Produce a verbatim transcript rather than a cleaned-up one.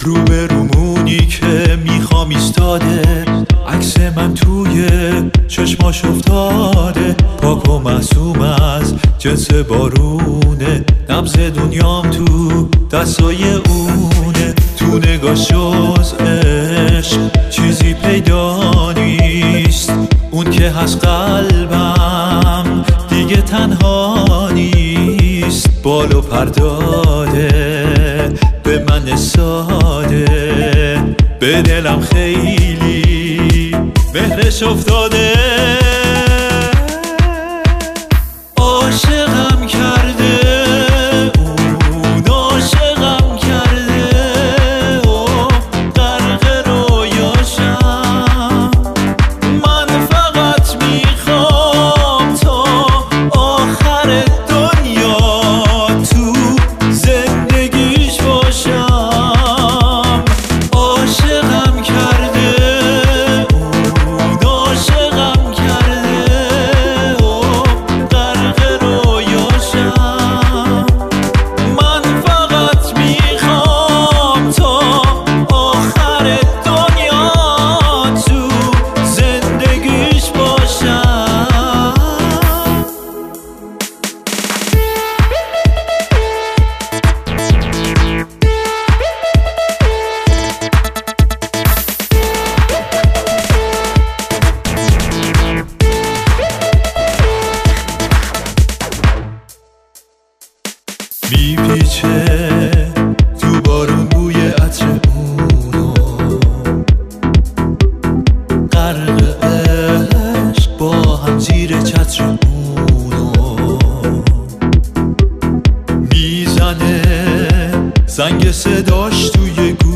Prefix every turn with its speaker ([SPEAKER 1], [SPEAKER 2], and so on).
[SPEAKER 1] روبرومونی که میخوام ایستاده، عکس من توی چشماش افتاده، پاک و معصوم از جنس بارونه، نبض دنیام تو دستای اونه، تو نگاش جز عشق چیزی پیدا نیست، اون که هست قلبم دیگه تنها نیست، بال و پر داده به من ساده، به دلم خیلی مهرش افتاده، عاشقم کرده اون، عاشقم کرده و غرق رویاشم، من فقط میخوام تا آخر دنیا تو زندگیش باشم، عاشقم کرده اون، عاشقم کرده و غرق رویاشم، من فقط میخوام تا آخر دنیا تو زندگیش باشم. میپیچه تو بارون بوی عطر اونو، غرق عشق با هم زیر چتر اونو، میزنه زنگ صداش توی